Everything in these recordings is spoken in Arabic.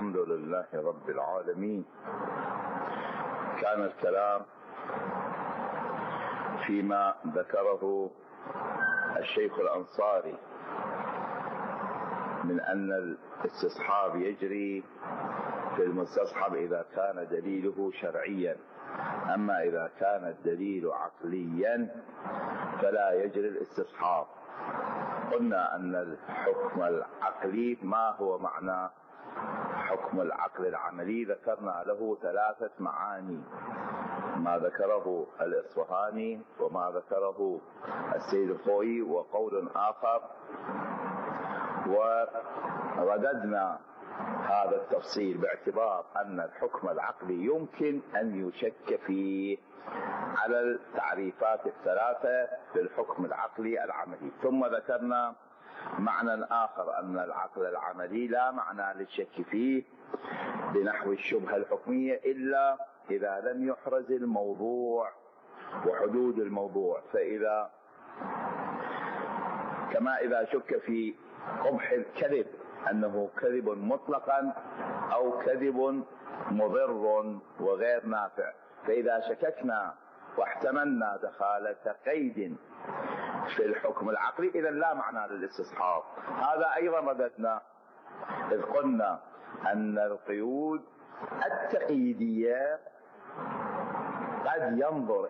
الحمد لله رب العالمين. كان الكلام فيما ذكره الشيخ الأنصاري من أن الاستصحاب يجري في المستصحب إذا كان دليله شرعيا، أما إذا كان الدليل عقليا فلا يجري الاستصحاب. قلنا أن الحكم العقلي ما هو معنى حكم العقل العملي؟ ذكرنا له 3 معاني، ما ذكره الإصفهاني وما ذكره السيد الخوئي وقول آخر، ورددنا هذا التفصيل باعتبار أن الحكم العقلي يمكن أن يشك فيه على التعريفات ال3 للحكم العقلي العملي. ثم ذكرنا معنى آخر، أن العقل العملي لا معنى للشك فيه بنحو الشبهة الحكمية إلا إذا لم يحرز الموضوع وحدود الموضوع، فإذا كما إذا شك في قبح الكذب أنه كذب مطلقا أو كذب مضر وغير نافع، فإذا شككنا واحتملنا دخالة قيد في الحكم العقلي إذا لا معنى للاستصحاب. هذا أيضا رددنا إذ قلنا أن القيود التقييدية قد ينظر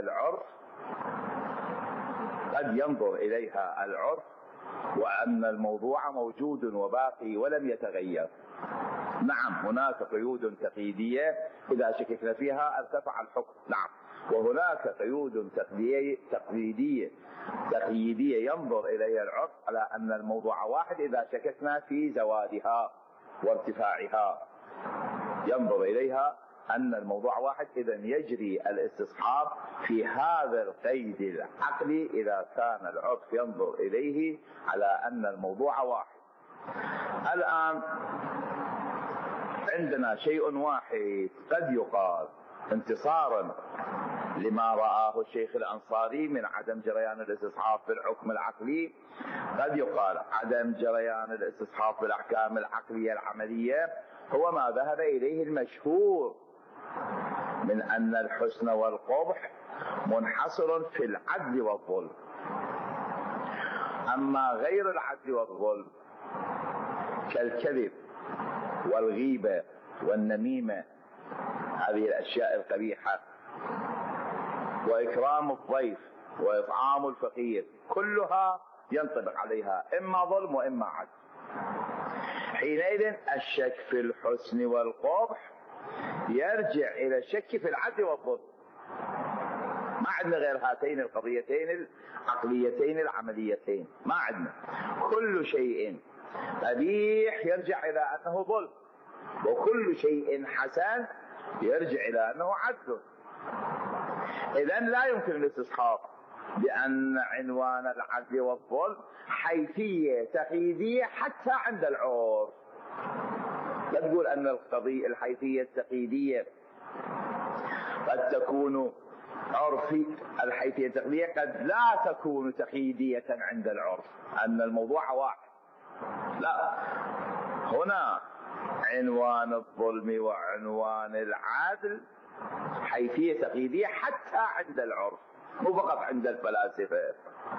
إليها العرف وأن الموضوع موجود وباقي ولم يتغير. نعم، هناك قيود تقييدية إذا شككنا فيها ارتفع الحكم، نعم، وهناك قيود تقييدية ينظر إليها العرف على أن الموضوع واحد إذا شككنا في زوادها وارتفاعها، ينظر إليها أن الموضوع واحد، إذا يجري الاستصحاب في هذا القيد العقلي إذا كان العرف ينظر إليه على أن الموضوع واحد. الآن عندنا شيء واحد قد يقال انتصارا لما رآه الشيخ الأنصاري من عدم جريان الاستصحاب في الحكم العقلي، قد يقال عدم جريان الاستصحاب في الأحكام العقلية العملية هو ما ذهب إليه المشهور من أن الحسن والقبح منحصر في العدل والظلم، أما غير العدل والظلم كالكذب والغيبة والنميمة، هذه الأشياء القبيحة، وإكرام الضيف وإطعام الفقير، كلها ينطبق عليها إما ظلم وإما عدل. حينئذ الشك في الحسن والقبح يرجع إلى الشك في العدل والظلم، ما عندنا غير هاتين القضيتين العقليتين العمليتين، ما عندنا. كل شيء قبيح يرجع إلى أنه ظلم، وكل شيء حسن يرجع إلى أنه عدل. إذن لا يمكن الاستصحاب بأن عنوان العدل والظلم حيثية تقييدية حتى عند العرف. لا تقول أن الحيثية التقييدية قد تكون عرفي، الحيثية التقييدية قد لا تكون تقييدية عند العرف، أن الموضوع واحد. لا، هنا عنوان الظلم وعنوان العدل حيثية تقييدية حتى عند العرف، مو فقط عند الفلاسفة.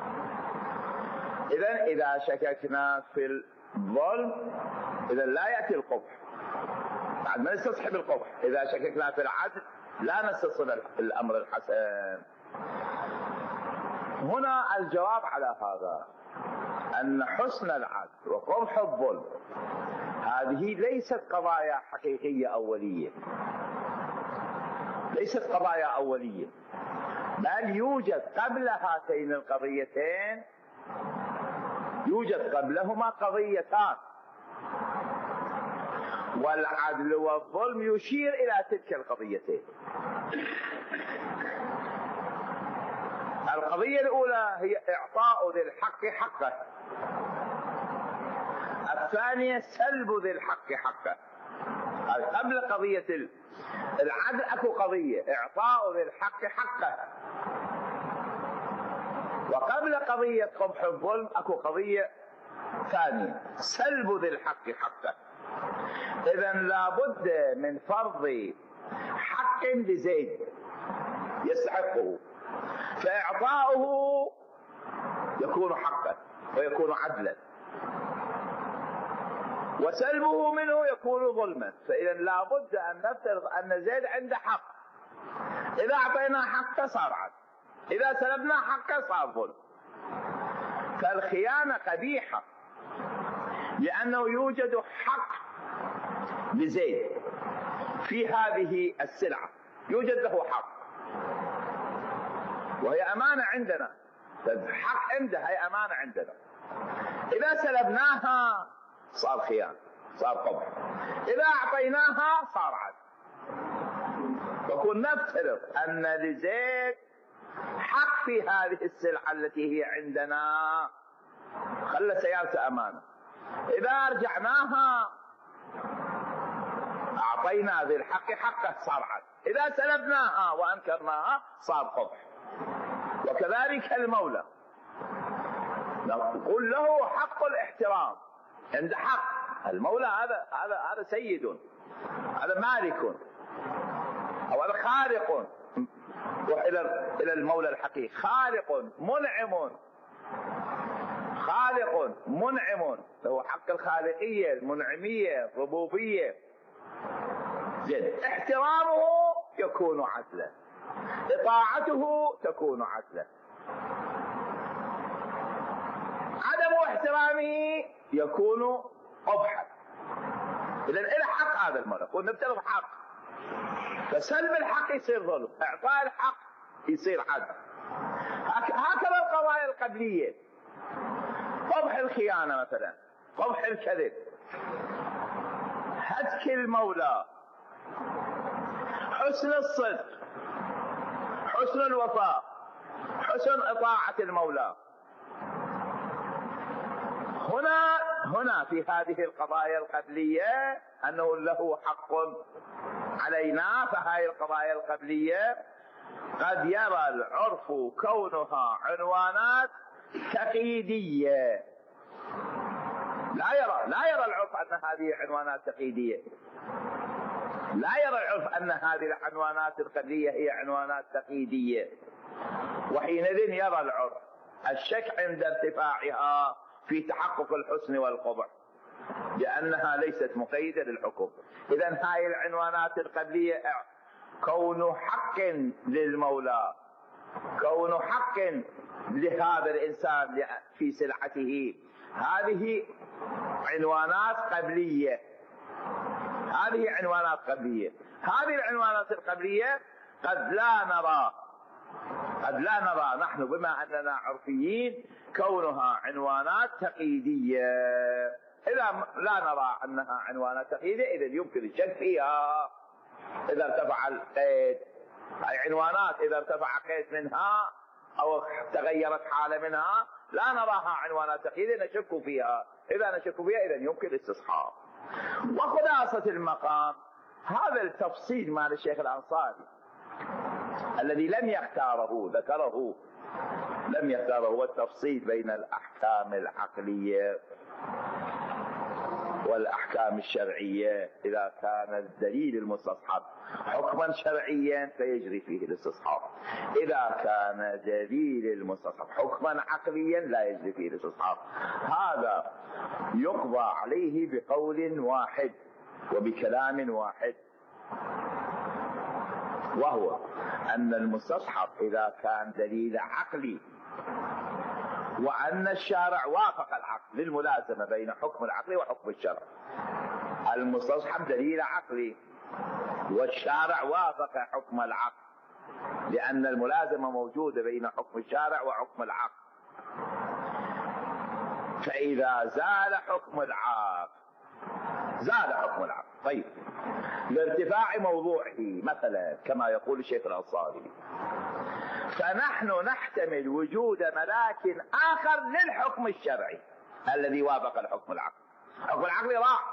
إذا شككنا في الظلم إذا لا يأتي القبح، بعد ما نستصحب القبح. إذا شككنا في العدل لا نستصحب الأمر الحسن. هنا الجواب على هذا أن حسن العدل وقبح الظلم هذه ليست قضايا حقيقية أولية، ليست قضايا أولية، بل يوجد قبل هاتين القضيتين، يوجد قبلهما قضيتان، والعدل والظلم يشير إلى تلك القضيتين. القضية الأولى هي إعطاء ذي الحق حقه، الثانية سلب ذي الحق حقه. قبل قضية العدل أكو قضية إعطاء ذي الحق حقه، وقبل قضية قبح الظلم أكو قضية ثانية سلب ذي الحق حقه. إذا لابد من فرض حق لزيد يستحقه، فإعطاؤه يكون حقا ويكون عدلا، وسلبه منه يكون ظلما. فإذا لابد أن نفترض أن زيد عنده حق، إذا أعطيناه حقه صار عدل، إذا سلبناه حقه صار ظلم. فالخيانة قبيحة لأنه يوجد حق لزيد في هذه السلعة، يوجد له حق وهي أمانة عندنا، حق عنده هي أمانة عندنا. إذا سلبناها صار خيانة، صار قبح، إذا أعطيناها صار عدل. فكنا نفترض أن لزيد حق في هذه السلعة التي هي عندنا، خلى سيارته أمانة، إذا رجعناها أعطينا ذي الحق حقه صار عدل، إذا سلبناها وأنكرناها صار قبح. وكذلك المولى نقول له حق الاحترام، عند حق المولى، هذا سيد، هذا مالك، أو هذا خالق. روح إلى المولى الحقيقي، خالق منعم، خالق منعم، له حق الخالقية المنعمية الربوبية. زين، احترامه يكون عدلا، إطاعته تكون عدلا، عدم احترامه يكون قبحا. إذا إلى حق هذا الملك ونفترض حق، فسلب الحق يصير ظلم، إعطاء الحق يصير عدل. هكذا القضايا القبلية، قبح الخيانة مثلا، قبح الكذب، هتك المولى، حسن الصدق، حسن الوفاء، حسن إطاعة المولى. هنا في هذه القضايا القبلية أنه له حق علينا. فهذه القضايا القبلية قد يرى العرف كونها عنوانات تقييدية، لا يرى العرف أن هذه عنوانات تقييدية، لا يرى العرف أن هذه العنوانات القبلية هي عنوانات تقييدية. وحينئذ يرى العرف الشك عند ارتفاعها في تحقق الحسن والقبح، لأنها ليست مقيدة للحكم. إذا هذه العنوانات القبلية كون حق للمولى، كون حق لهذا الإنسان في سلعته، هذه عنوانات قبلية، هذه عنوانات قبلية. هذه العنوانات القبلية قد لا نرى نحن بما أننا عرفيين كونها عنوانات تقييدية. إذا لا نرى أنها عنوانات تقييدية إذا يمكن الشك فيها إذا ارتفع القيد. أي عنوانات إذا ارتفع قيد منها أو تغيرت حالة منها لا نراها عنوانات تقييدية، نشك فيها. إذا نشك فيها إذا يمكن الاستصحاب. وخلاصة المقام هذا التفصيل مال الشيخ الأنصاري الذي لم يختاره، ذكره لم يختاره، هو التفصيل بين الأحكام العقلية والأحكام الشرعية. إذا كان الدليل المستصحب حكما شرعيا فيجري فيه الاستصحاب، إذا كان دليل المستصحب حكما عقليا لا يجري فيه الاستصحاب. هذا يقضى عليه بقول واحد وبكلام واحد، وهو أن المستصحب إذا كان دليل عقلي وأن الشارع وافق العقل للملازمة بين حكم العقل وحكم الشرع. المستصحب دليل عقلي والشارع وافق حكم العقل، لأن الملازمة موجودة بين حكم الشارع وحكم العقل. فإذا زال حكم العقل زال حكم العقل. طيب، لارتفاع موضوعه مثلا كما يقول الشيخ الأنصاري، فنحن نحتمل وجود ملاك آخر للحكم الشرعي الذي وافق الحكم العقلي. الحكم العقلي راح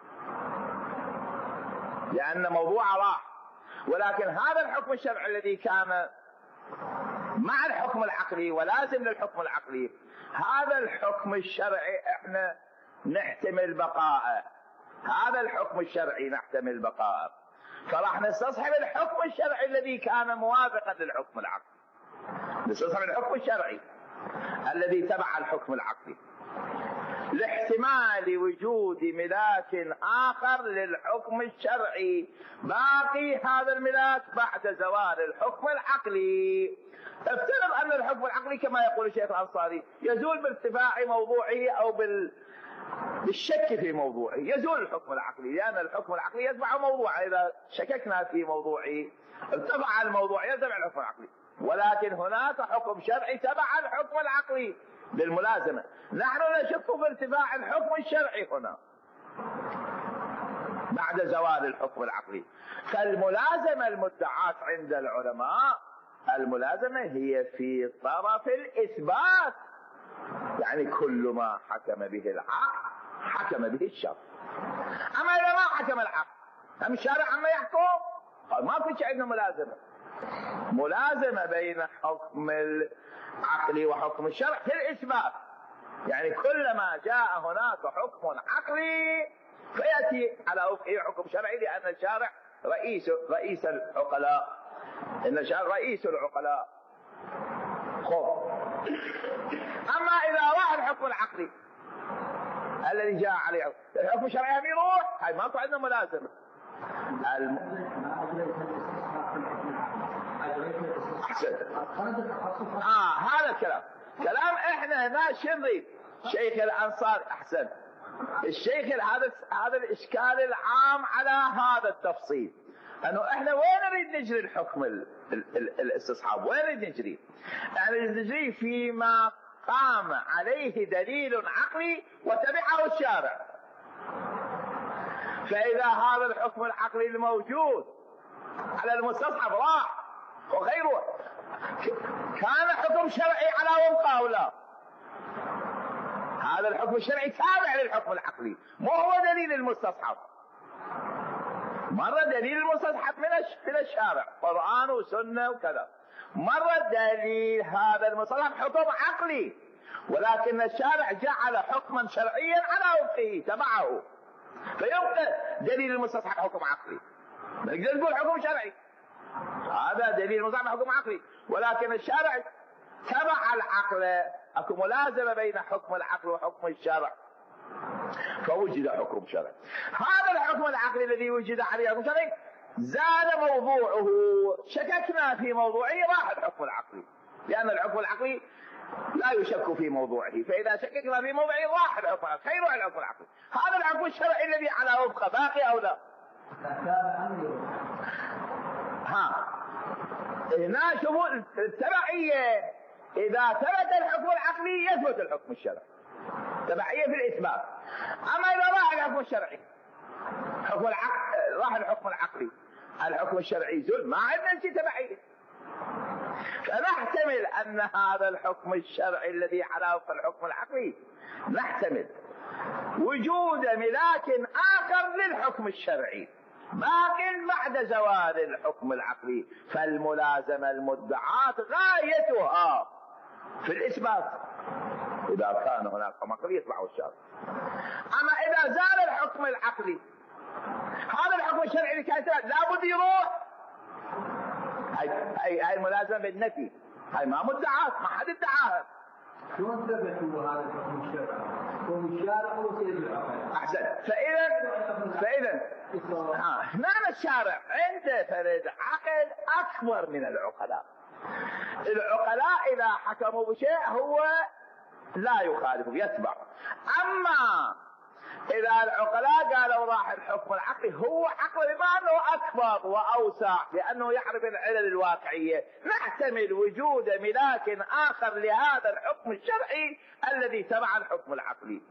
لأن موضوعه راح، ولكن هذا الحكم الشرعي الذي كان مع الحكم العقلي ولازم للحكم العقلي، هذا الحكم الشرعي احنا نحتمل بقاءه هذا الحكم الشرعي نحتمل بقاءه، فراح نستصحب الحكم الشرعي الذي كان موافقا للحكم العقلي، نستصحب الحكم الشرعي الذي تبع الحكم العقلي لاحتمال وجود ملاك آخر للحكم الشرعي باقي هذا الملاك بعد زوال الحكم العقلي. افترض أن الحكم العقلي كما يقول الشيخ الأنصاري يزول بارتفاع موضوعه أو بالشك في موضوعه، يزول الحكم العقلي لأن الحكم العقلي يتبع موضوعه، إذا شككنا في موضوعه ارتفع الموضوع يتبع الحكم العقلي، ولكن هناك حكم شرعي تبع الحكم العقلي بالملازمة، نحن نشك في ارتفاع الحكم الشرعي هنا بعد زوال الحكم العقلي. فالملازمة المدعاة عند العلماء الملازمة هي في طرف الإثبات، يعني كل ما حكم به العقل حكم به الشرع. أما إذا ما حكم العقل أم الشارع عما يحكم ما في شيء عندنا ملازمة. ملازمة بين حكم العقل وحكم الشرع في الإثبات، يعني كلما جاء هناك حكم عقلي فيأتي على وفقه حكم شرعي، لأن الشارع رئيس العقلاء، إن الشارع رئيس العقلاء. أما إذا راح الحكم العقلي الذي جاء عليه الحكم الشرعي هم يروح، هاي ما عندنا ملازمة. هذا الكلام احنا هنا شنضي شيخ الأنصار احسن الشيخ هذا الاشكال العام على هذا التفصيل، انه احنا وين نريد نجري الحكم الاستصحاب، وين نريد نجري؟ يعني نجري فيما قام عليه دليل عقلي وتبعه الشارع. فاذا هذا الحكم العقلي الموجود على المستصحب راح وغيره كان حكم شرعي على وفقه او لا، هذا الحكم الشرعي تابع للحكم العقلي، مو هو دليل المستصحب. مرة دليل المستصحب من الشارع قرآن وسنة وكذا، مرة دليل هذا المستصحب حكم عقلي، ولكن الشارع جعل حكما شرعيا على وفقه تبعه، فيبقى دليل المستصحب حكم عقلي، ما نقدر نقول حكم شرعي، هذا دليل المستصحب حكم عقلي، ولكن الشارع تبع العقل، اكو ملازمة بين حكم العقل وحكم الشرع، فوجد حكم شرعي. هذا الحكم العقلي الذي وجد عليه حكم شرعي زاد موضوعه، شككنا في موضوعه راح الحكم العقلي، لأن الحكم العقلي لا يشك في موضوعه، فإذا شككنا في موضوعه راح الحكم العقلي، يروح الحكم العقلي. هذا الحكم الشرعي الذي على وفقه باقي أو لا؟ هنا شوفوا التبعية، إذا ثبت الحكم العقلي يثبت الحكم الشرعي، تبعية في الإثبات. أما إذا راح الحكم الشرعي حكم العقل راح الحكم العقلي، الحكم الشرعي زل، ما عندنا شيء تبعية. فنحتمل أن هذا الحكم الشرعي الذي على وفق الحكم العقلي نحتمل وجود ملاك آخر للحكم الشرعي باق بعد زوال الحكم العقلي، فالملازمة المدعاة غايتها في الإثبات. إذا كان هناك حكم عقلي يطلع الشرع. أما إذا زال الحكم العقلي هذا الحكم الشرعي اللي كان لابد يروح. هاي الملازمة بالنفي، هاي ما مدعاة، ما حد ادعاها. شلون ثبتوا هذا الحكم الشرعي؟ هو الشارع هو سيد العقل. أحسن. فإذا هنا الشارع عنده فرد عقل أكبر من العقلاء. العقلاء إذا حكموا بشيء هو لا يخالف يتبع، أما إذا العقلاء قالوا راح الحكم العقلي هو عقل بما أنه أكبر وأوسع لأنه يعرف العلل الواقعية، نحتمل وجود ملاك آخر لهذا الحكم الشرعي الذي تبع الحكم العقلي.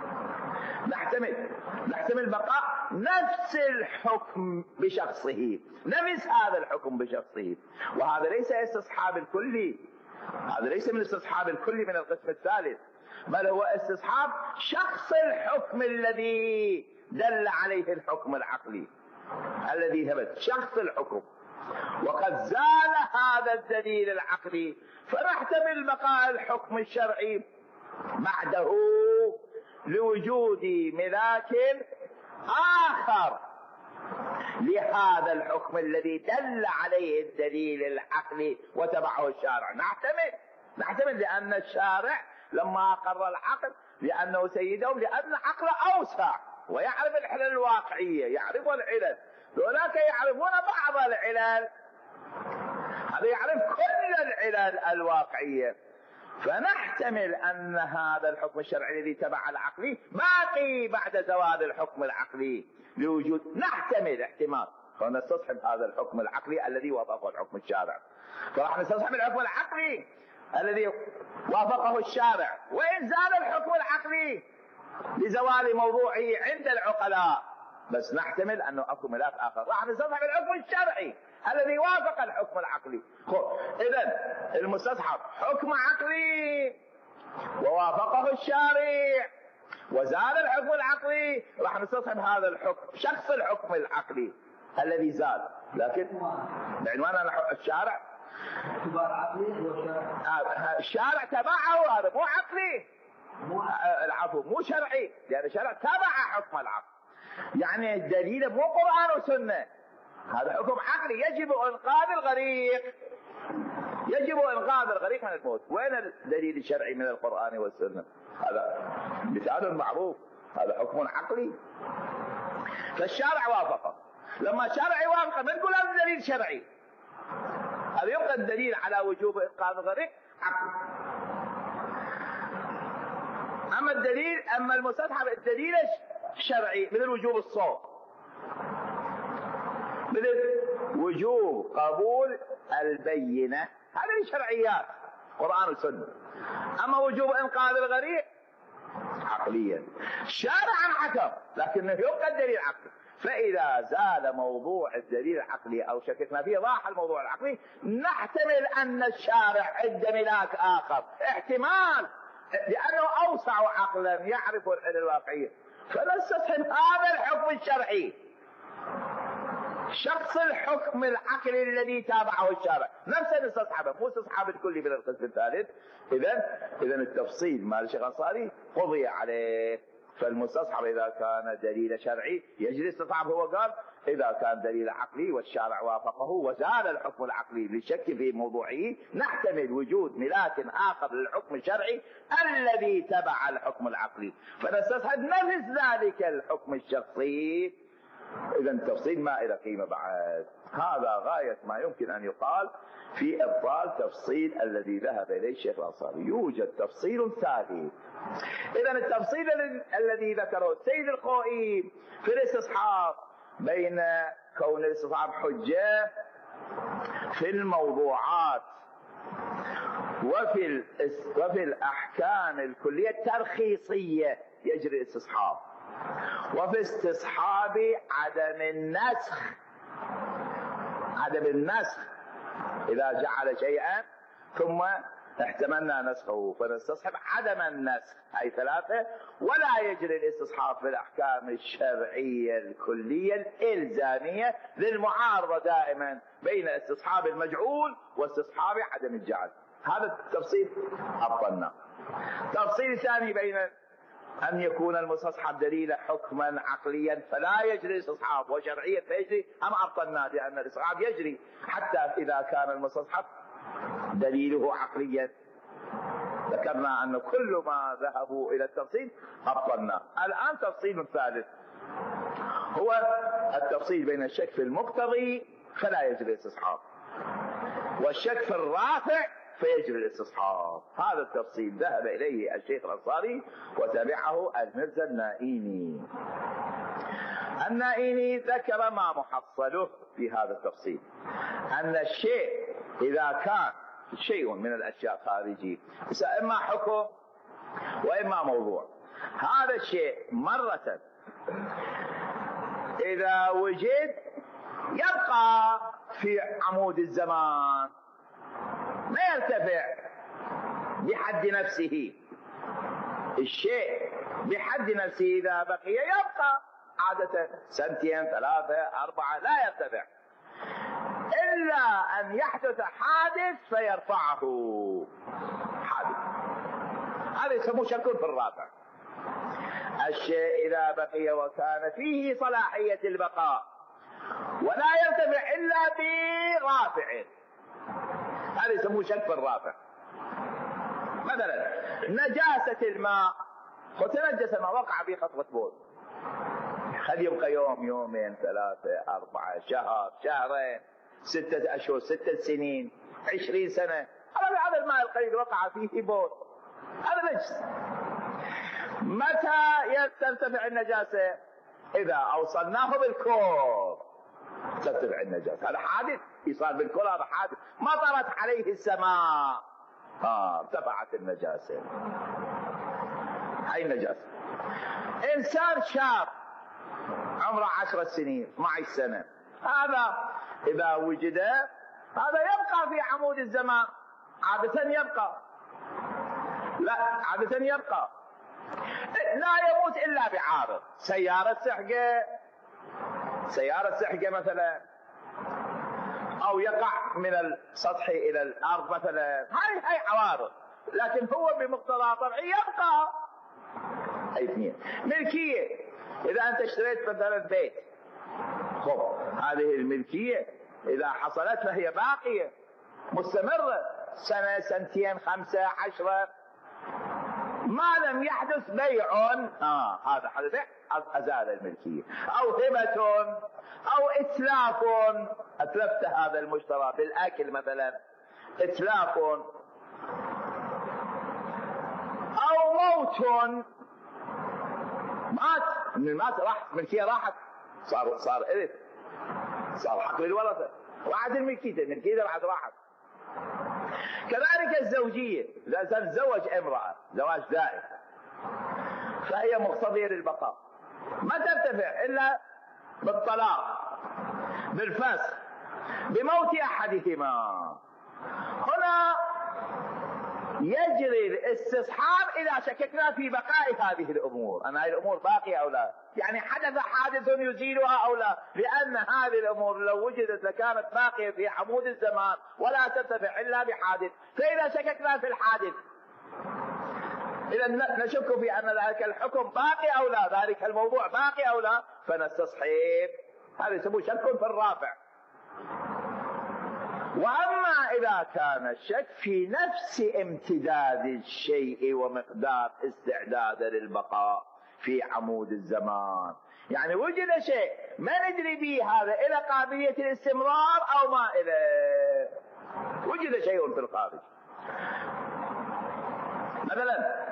نحتمل بقاء نفس الحكم بشخصه، نفس هذا الحكم بشخصه، وهذا ليس استصحاب الكلي، هذا ليس من استصحاب الكلي من القسم الثالث، بل هو استصحاب شخص الحكم الذي دل عليه الحكم العقلي الذي ثبت، شخص الحكم، وقد زال هذا الدليل العقلي، فنحتمل بقاء الحكم الشرعي بعده لوجود ملاك آخر لهذا الحكم الذي دل عليه الدليل العقلي وتبعه الشارع. نحتمل لأن الشارع لما أقر العقل لأنه سيدهم، لأن العقل أوسع ويعرف العلل الواقعية، يعرف العلل، هناك يعرفون بعض العلل، هذا يعرف كل العلل الواقعية. فنحتمل أن هذا الحكم الشرعي الذي تبع العقلي باقي بعد زوال الحكم العقلي لوجود، نحتمل احتمال فنستصحب هذا الحكم العقلي الذي وافقه الحكم الشارع. فراح نستصحب الحكم العقلي الذي وافقه الشارع، وإن زال الحكم العقلي لزوال موضوعه عند العقلاء، بس نحتمل أنه أكو ملاك آخر، راح نستصحب الحكم الشرعي الذي وافق الحكم العقلي. إذن المستصحب حكم عقلي ووافقه الشارع وزال الحكم العقلي، راح نستصحب هذا الحكم، شخص الحكم العقلي الذي زال، لكن بعنوان الشارع الشارع تبعه، هذا مو عقلي، العفو مو شرعي، لأن الشارع تبع حكم العقل. يعني الدليل مو قرآن وسنة، هذا حكم عقلي، يجب إنقاذ الغريق، يجب إنقاذ الغريق من الموت. وين الدليل الشرعي من القرآن والسنة؟ هذا مثال معروف، هذا حكم عقلي، فالشارع وافقه. لما الشارع يوافقه ما نقول هذا دليل شرعي، هذا يبقى الدليل على وجوب إنقاذ الغريق عقلي. أما المستصحب الدليل الشرعي مثل وجوب الصوم، مثل وجوب قبول البينة، هذه شرعيات قرآن وسنة. أما وجوب إنقاذ الغريق عقليا شارعا حكم، لكنه يبقى الدليل عقلي. فإذا زال موضوع الدليل العقلي أو شككنا فيه راح الموضوع العقلي، نحتمل أن الشارع عنده ملاك آخر، احتمال، لأنه أوسع عقلا يعرف العلل الواقعية، فنستصحب هذا الحكم الشرعي، شخص الحكم العقلي الذي تابعه الشارع، نفسه نستصحبه، مو استصحاب الكلي من القسم الثالث. إذن التفصيل مال الشيخ الأنصاري قضي عليه. فالمستصحب إذا كان دليل شرعي يجري استصحاب، هو قال إذا كان دليل عقلي والشارع وافقه وزال الحكم العقلي للشك في موضوعه، نحتمل وجود ملاك آخر للحكم الشرعي الذي تبع الحكم العقلي، فنستصحب نفس ذلك الحكم الشخصي. إذا التفصيل ما إلى قيمة بعد. هذا غاية ما يمكن أن يقال في إبطال تفصيل الذي ذهب إليه الشيخ الأنصاري. يوجد تفصيل ثالث. إذا التفصيل الذي ذكره السيد الخوئي في الاستصحاب بين كون الاستصحاب حجة في الموضوعات وفي الأحكام الكلية الترخيصية يجري الاستصحاب، وفي استصحاب عدم النسخ إذا جعل شيئا ثم احتملنا نسخه فنستصحب عدم النسخ، أي ثلاثة. ولا يجري الاستصحاب في الأحكام الشرعية الكلية الإلزامية للمعارضة دائما بين استصحاب المجعول واستصحاب عدم الجعل. هذا التفصيل أبطلنا. تفصيل ثاني بين أن يكون المستصحب دليل حكما عقليا فلا يجري استصحاب، وشرعيا فيجري، أم أبطلنا لأن الاستصحاب يجري حتى إذا كان المستصحب دليله عقليا. ذكرنا أن كل ما ذهبوا إلى التفصيل أبطلنا. الآن تفصيل ثالث هو التفصيل بين الشك في المقتضي فلا يجري الاستصحاب والشك في الرافع فيجري الاستصحاب. هذا التفصيل ذهب إليه الشيخ الأنصاري وتبعه المرزا النائيني ذكر ما محصله في هذا التفصيل، أن الشيء إذا كان شيء من الأشياء خارجي إما حكم وإما موضوع، هذا الشيء مرة إذا وجد يبقى في عمود الزمان ما يرتفع بحد نفسه. الشيء بحد نفسه إذا بقي يبقى عادة سنتين 3 4 لا يرتفع، إلا أن يحدث حادث فيرفعه. حادث هذا يسموه شك في الرافع. الشيء إذا بقي وكان فيه صلاحية البقاء ولا يرتفع إلا برافع، هذا يسموه شك في الرافع. مثلا نجاسة الماء، وتنجس الماء وقع به خطوة بول، قد يبقى يوم، يومين، 3، 4، شهر، شهرين، 6 أشهر، 6 سنين، 20 سنة، هذا الماء القليل وقع فيه بول، هذا نجس. متى ترتفع النجاسة؟ إذا أوصلناه بالكور ترتفع النجاسة. هذا حادث يصير بالكور، هذا حادث، مطرت عليه السماء ارتفعت النجاسة. هاي النجاسة. إنسان شاب عمره 10 سنين، 12 سنة، هذا إذا وجد هذا يبقى في عمود الزمان، عادة يبقى، لا عادة يبقى، لا يموت إلا بعارض، سيارة سحقة مثلا، أو يقع من السطح إلى الأرض مثلا، هاي عوارض، لكن هو بمقتضى طبعه يبقى. أي اثنين. ملكية، إذا أنت اشتريت مثلا بيت، خب هذه الملكية إذا حصلت فهي باقية مستمرة، 1، 2، 5، 10، ما لم يحدث بيع هذا حدث أزال الملكية، أو هبة، أو إتلاف، أتلفت هذا المشترى بالأكل مثلا، إتلاف، أو موت، مات من المات، راح الملكية، راحت، صار إرث، صار حق للورثة، راحت الملكية راحت. كذلك الزوجية، إذا تزوج امرأة زواج دائم فهي مقتضية للبقاء، ما ترتفع إلا بالطلاق، بالفسخ، بموت أحدهما. هنا يجري الاستصحاب إذا شككنا في بقاء هذه الأمور، أن هذه الأمور باقية أو لا، يعني حدث حادث يزيلها أو لا، لأن هذه الأمور لو وجدت لكانت باقية في عمود الزمان ولا ترتفع إلا بحادث. فإذا شككنا في الحادث، إذا نشك في أن ذلك الحكم باقي أو لا، ذلك الموضوع باقي أو لا، فنستصحب، هذا يسموه شك في الرافع. وأما إذا كان الشك في نفس امتداد الشيء ومقدار استعداده للبقاء في عمود الزمان، يعني وجد شيء ما ندري به هذا إلى قابلية الاستمرار أو ما إلى، وجد شيء في الخارج، مثلا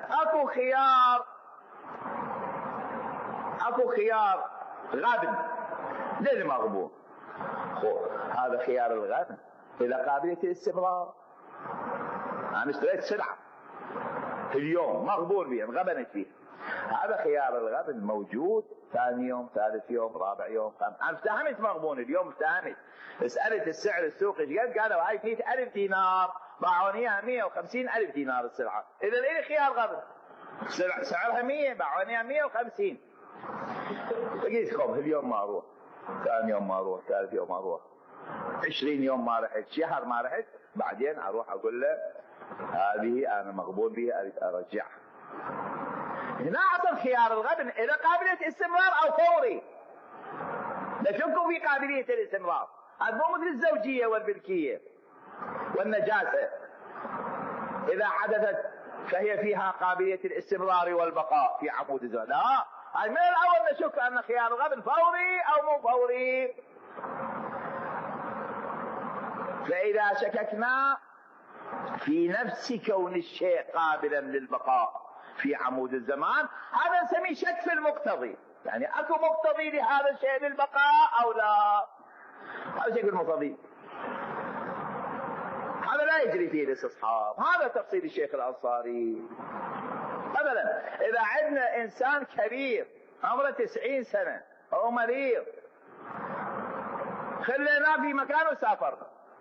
أكو خيار غبن للمغبون، هذا خيار الغبن إلى قابلية الاستمرار. أنا اشتريت سلعة في اليوم مغبون بها، انغبنت فيها، هذا خيار الغبن موجود، ثاني يوم، ثالث يوم، رابع يوم، أنا افتهمت مغبون اليوم، افتهمت، سألت السعر السوق ايش قد، قالوا هاي 100,000 دينار، باعونيها 150,000 دينار السلعة، إذا إلي خيار غبن، سعرها 100، باعونيها 150. فقلت خب اليوم ما أروح، ثاني يوم ما أروح، ثالث يوم ما أروح، 20 يوم ما رحت، شهر ما رحت، بعدين أروح أقول له هذه أنا مغبون بها أريد أرجعها. هنا أصل خيار الغبن إلى قابلية استمرار أو فوري، نشك في قابلية الاستمرار، هذا مو مثل الزوجية والملكية والنجاسة، إذا حدثت فهي فيها قابلية الاستمرار والبقاء في عمود الزمان، لا، من الأول نشك أن خيار الغبن فوري أو مو فوري. فإذا شككنا في نفس كون الشيء قابلا للبقاء في عمود الزمان، هذا نسميه شك في المقتضي، يعني أكو مقتضي لهذا الشيء للبقاء أو لا، هذا شك في المقتضي، هذا لا يجري فيه الاستصحاب. هذا تفصيل الشيخ الأنصاري. مثلا إذا عندنا إنسان كبير عمره 90 سنة أو مريض، خليناه في مكان وسافر،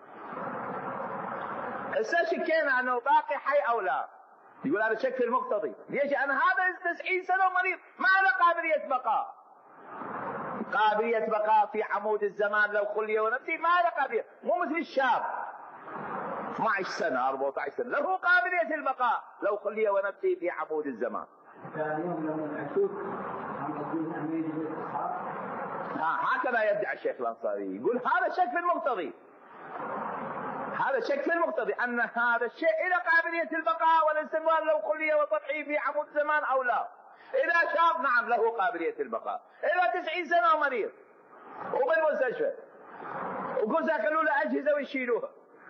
هسه شكينا أنه باقي حي أو لا، يقول هذا شك في المقتضي، ليش؟ أنا هذا 90 سنة ومريض، ما له قابلية بقاء، قابلية بقاء في عمود الزمان لو خلي ونفسي ما له قابلية، مو مثل الشاب 12 سنة 14 سنة له قابلية البقاء لو خلي ونفسي في عمود الزمان، ثاني يوم لما أشوف عن قصدين أن يجب الإستصحاب. هكذا يدعي الشيخ الأنصاري، يقول هذا شك في المقتضي، هذا شك في المقتضي أن هذا الشيء إلى قابلية البقاء والاستمرار لو خلي وطبعي في عمود زمان أو لا. إذا شاب نعم له قابلية البقاء، إذا 90 سنة مريض وبالمستشفى وكل يخلوا له أجهزة ويشيلوها،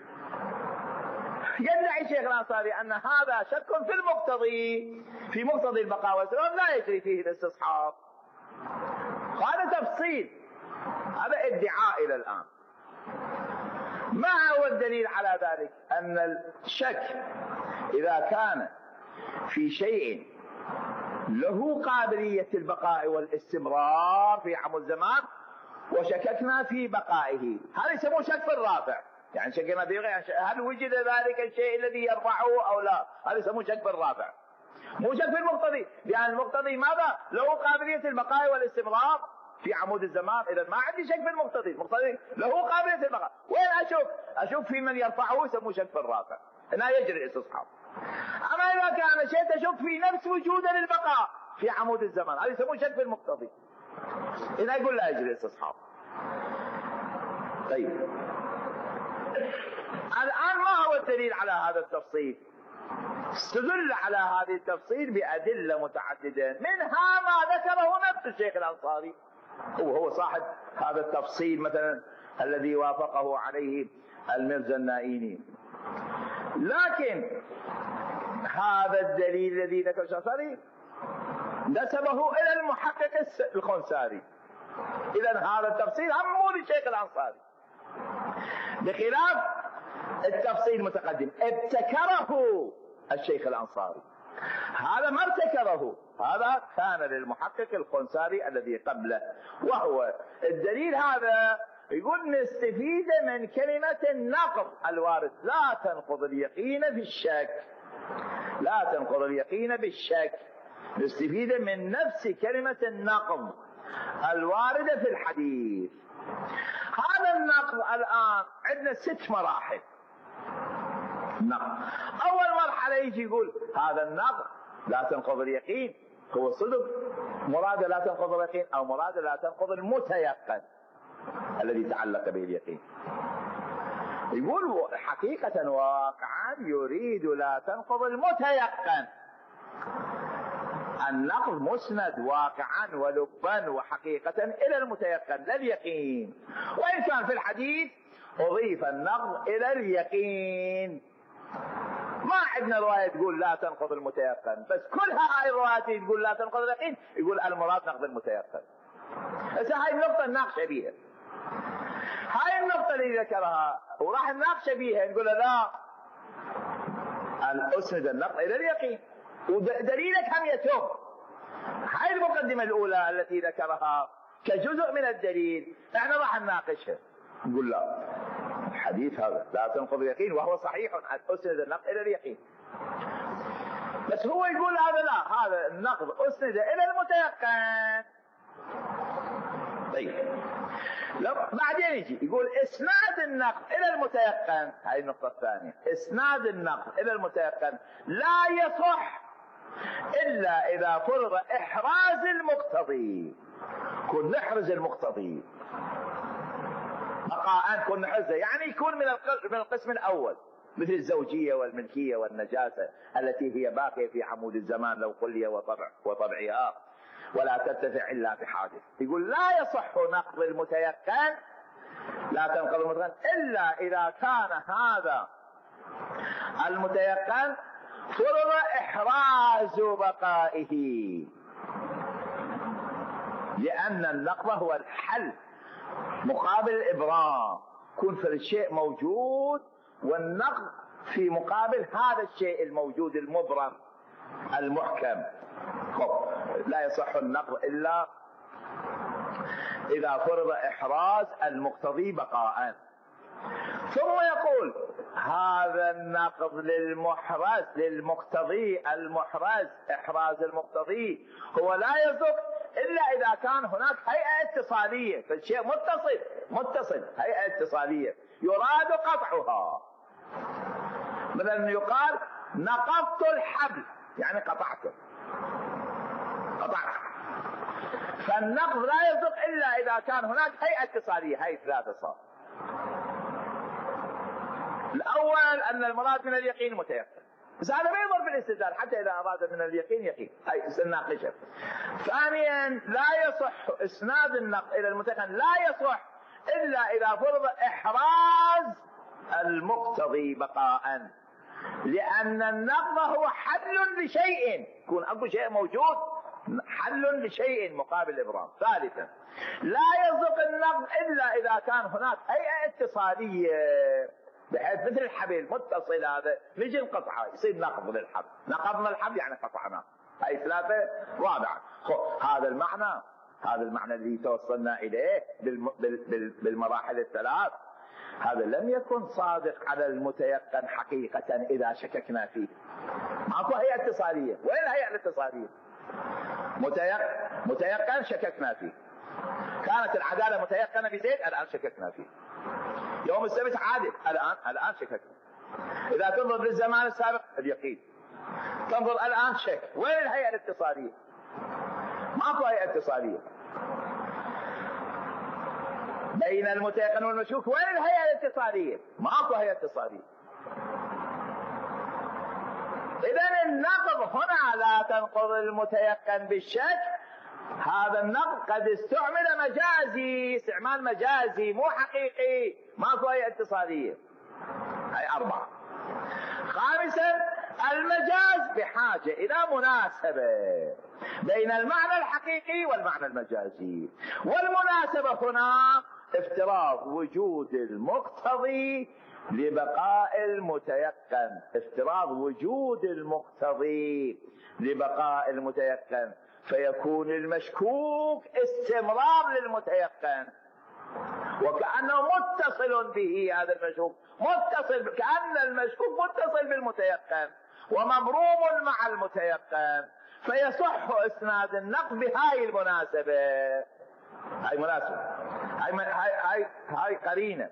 يدعي الشيخ الأنصاري أن هذا شك في المقتضي، في مقتضي البقاء والاستمرار لا يجري فيه الاستصحاب. هذا تفصيل، هذا ادعاء إلى الآن. ما هو الدليل على ذلك؟ أن الشك إذا كان في شيء له قابلية البقاء والاستمرار في عمود الزمان وشككنا في بقائه، هذا يسموه شك في الرافع، يعني شككنا في هل وجد ذلك الشيء الذي يرفعه أو لا، هذا يسموه شك في الرافع، مو شك في المقتضي، لأن المقتضي ماذا؟ له قابلية البقاء والاستمرار في عمود الزمان. إذا ما عندي شك في المقتضي، المقتضي له قابلية البقاء، وين أشوف في من يرفعه، يسموه شك في الرافع، هنا يجري الاستصحاب. أما إذا كان شيء تشك في نفس وجوده للبقاء في عمود الزمان، هذا يسموه شك في المقتضي، هنا يقول لا يجري الاستصحاب. طيب الآن ما هو الدليل على هذا التفصيل؟ استدل على هذه التفصيل بأدلة متعددة، منها ما ذكره نفس الشيخ الأنصاري، وهو صاحب هذا التفصيل مثلا الذي وافقه عليه المرزا النائيني. لكن هذا الدليل الذي ذكره الشيخ الأنصاري نسبه إلى المحقق الخنساري، إذا هذا التفصيل هم مو للشيخ الأنصاري، بخلاف التفصيل المتقدم ابتكره الشيخ الأنصاري، هذا ما ابتكره، هذا كان للمحقق الخنساري الذي قبله. وهو الدليل هذا يقول نستفيد من كلمة النقض الوارد، لا تنقض اليقين في الشك، لا تنقض اليقين بالشك، نستفيد من نفس كلمة النقض الواردة في الحديث. هذا النقض الآن عندنا 6 مراحل نقض. أول مرحلة يجي يقول هذا النقض لا تنقض اليقين، هو صدق مراد لا تنقض اليقين أو مراد لا تنقض المتيقن الذي تعلق به اليقين. يقول حقيقة واقعا يريد لا تنقض المتيقن، النقض مسند واقعا ولبا وحقيقة إلى المتيقن لا اليقين، وإن كان في الحديث أضيف النقض إلى اليقين. ما عندنا رواية تقول لا تنقض المتيقن، بس كل هاي الروايات تقول لا تنقض اليقين يقول المراد نقض المتيقن. بس هاي النقطة نناقش بيها، هاي النقطة اللي ذكرها وراح نناقش بيها، نقول لا أسند النقض إلى اليقين، ودليلك هم يتم. هاي المقدمة الأولى التي ذكرها كجزء من الدليل احنا راح نناقشها، نقول لا الحديث هذا لا تنقض اليقين وهو صحيح أن أسند النقض إلى اليقين، بس هو يقول هذا لا، هذا النقض أسند إلى المتيقن. طيب بعدين يجي يقول اسناد النقض الى المتيقن، هاي النقطة الثانية، اسناد النقض الى المتيقن لا يصح الا اذا فرض احراز المقتضي، كن نحرز المقتضي بقاء، كن نحرزه، يعني يكون من القسم الاول مثل الزوجية والملكية والنجاسة التي هي باقية في عمود الزمان لو خلي وطبعها ولا ترتفع إلا بحادث. يقول لا يصح نقض المتيقن، لا تنقض المتيقن إلا إذا كان هذا المتيقن فرض إحراز بقائه، لأن النقض هو الحل مقابل الإبرام، كن في الشيء موجود والنقض في مقابل هذا الشيء الموجود المبرم المحكم. لا يصح النقض إلا إذا فرض إحراز المقتضي بقاء. ثم يقول هذا النقض للمحرز للمقتضي المحرز، إحراز المقتضي هو لا يصح إلا إذا كان هناك هيئة اتصالية، فالشيء متصل هيئة اتصالية يراد قطعها. مثلا يقال نقضت الحبل يعني قطعته، قطعا. فالنقض لا يصدق إلا إذا كان هناك هيئة اتصالية. هي ثلاثة صار. الأول أن المراد من اليقين متيقن، بس هذا ما يضر بالاستدلال حتى إذا أراد من اليقين يقين، هي سنناقشها. ثانيا لا يصح إسناد النقض إلى المتيقن، لا يصح إلا إذا فرض إحراز المقتضي بقاء، لأن النقض هو حل لشيء، يكون أكو شيء موجود حل لشيء مقابل الإبرام. ثالثا لا يصدق النقض إلا إذا كان هناك هيئة اتصالية، بحيث مثل الحبل متصل هذا نجي نقطعه يصير نقض للحبل، نقضنا الحبل يعني قطعناه. هاي ثلاثة. رابعا هذا المعنى اللي توصلنا إليه بالمراحل الثلاث، هذا لم يكن صادق على المتيقن حقيقة إذا شككنا فيه. ماكو هيئة اتصالية. وين الهيئة الاتصالية؟ متيقن شككنا فيه. كانت العدالة متيقنة بزيد، الآن شككنا فيه. يوم السبت عادل، الآن شككنا. إذا تنظر للزمان السابق اليقين، تنظر الآن شك. وين الهيئة الاتصالية؟ ماكو هيئة اتصالية بين المتيقن والمشكوك. وين الهيئة الاتصالية؟ ماكو هيئة اتصالية. إذن النقض هنا لا تنقض المتيقن بالشك. هذا النقض قد استعمل مجازي، استعمال مجازي مو حقيقي، ماكو هيئة اتصالية. هي 4. خامسا المجاز بحاجة إلى مناسبة بين المعنى الحقيقي والمعنى المجازي، والمناسبة هنا افتراض وجود المقتضي لبقاء المتيقن، افتراض وجود المقتضي لبقاء المتيقن، فيكون المشكوك استمرار للمتيقن، وكأنه متصل به. هذا المشكوك متصل، كأن المشكوك متصل بالمتيقن ومضروب مع المتيقن، فيصح اسناد النقض بهاي المناسبة. هاي مناسبة، هاي قرينة.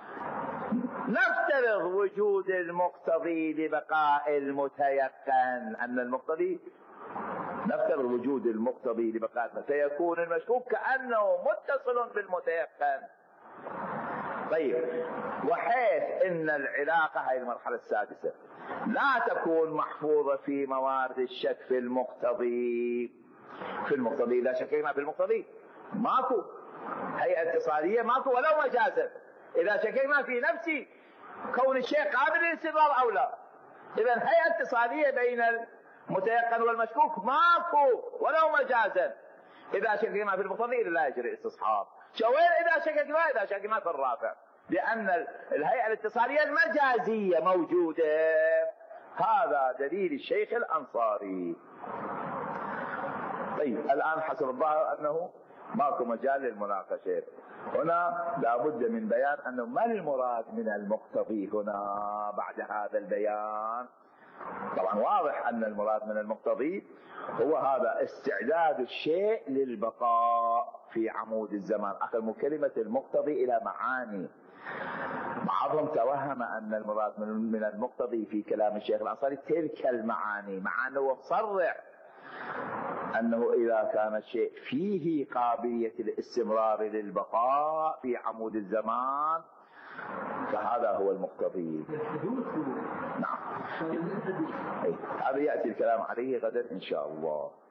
نفترض وجود المقتضي لبقاء المتيقن، أن المقتضي نفترض وجود المقتضي لبقاء، فيكون المشكوك كأنه متصل بالمتيقن. طيب، وحيث ان العلاقة، هاي المرحلة السادسة، لا تكون محفوظة في موارد الشك في المقتضي. إذا شككنا في المقتضي ماكو هيئة اتصالية، ماكو ولو مجازا. إذا شككنا في نفسي كون الشيء قابل للاستمرار أو لا، إذا هيئة اتصالية بين المتيقن والمشكوك ماكو ولو مجازا. إذا شككنا في المقتضي لا يجري استصحاب. وين إذا شككنا في الرافع؟ لأن الهيئة الاتصالية المجازية موجودة. هذا دليل الشيخ الأنصاري. طيب، الآن حسب الظاهر أنه ماكو مجال للمناقشة. هنا لابد من بيان أنه ما المراد من المقتضي هنا بعد هذا البيان. طبعا واضح أن المراد من المقتضي هو هذا استعداد الشيء للبقاء في عمود الزمان. أخذوا كلمة المقتضي إلى معاني. بعضهم توهم أن المراد من المقتضي في كلام الشيخ الأنصاري تلك المعاني، مع أنه مصرح أنه إذا كان الشيء فيه قابلية الاستمرار للبقاء في عمود الزمان فهذا هو المقتضي. نعم، هذا يأتي الكلام عليه غدا إن شاء الله.